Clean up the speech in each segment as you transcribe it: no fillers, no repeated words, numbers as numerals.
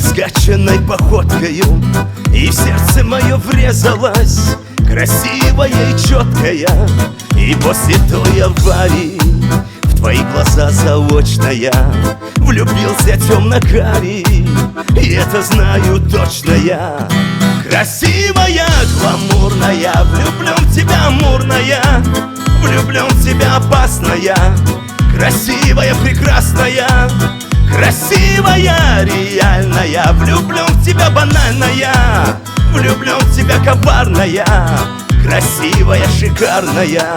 раскачанной походкою, и в сердце мое врезалась красивая и четкая. И после той аварии в твои глаза заочно я влюбился темно-карий, и это знаю точно я. Красивая, гламурная, влюблен в тебя амурная, влюблен в тебя опасная, красивая, прекрасная, красивая, реальная, влюблен в тебя банальная, влюблен в тебя коварная, красивая, шикарная.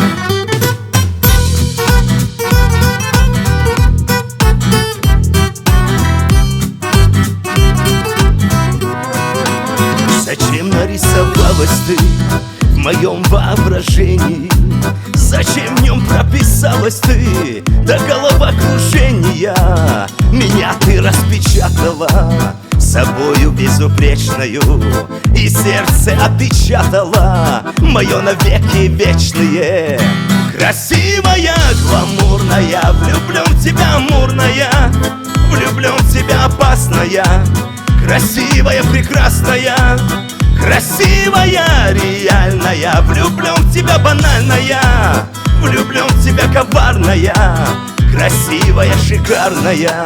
Зачем нарисовалась ты в моем воображении? Зачем в нем прописалась ты до головокружения? Меня ты распечатала собою безупречною, и сердце опечатала мое навеки вечные. Красивая, гламурная, влюблен в тебя амурная, влюблен в тебя опасная, красивая, прекрасная, красивая, реальная, влюблен в тебя банальная, влюблен в тебя коварная, красивая, шикарная.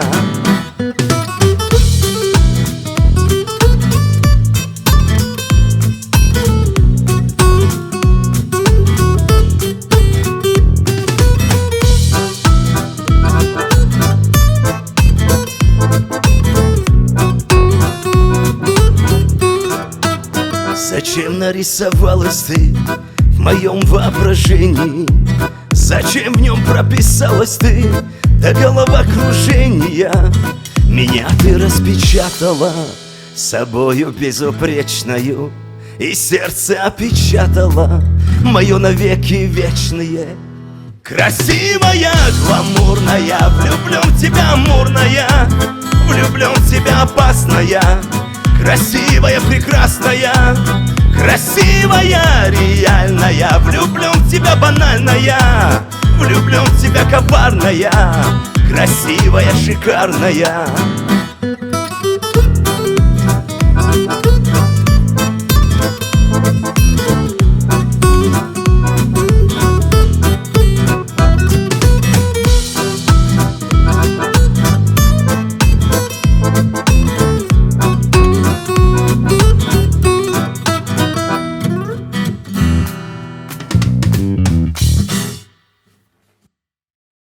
Зачем нарисовалась ты в моем воображении? Зачем в нем прописалась ты до головокружения? Меня ты распечатала собою безупречною, и сердце опечатало мое навеки вечные. Красивая, гламурная, влюблен в тебя амурная, влюблен в тебя опасная, красивая, прекрасная, красивая, реальная, влюблен в тебя банальная, влюблен в тебя коварная, красивая, шикарная.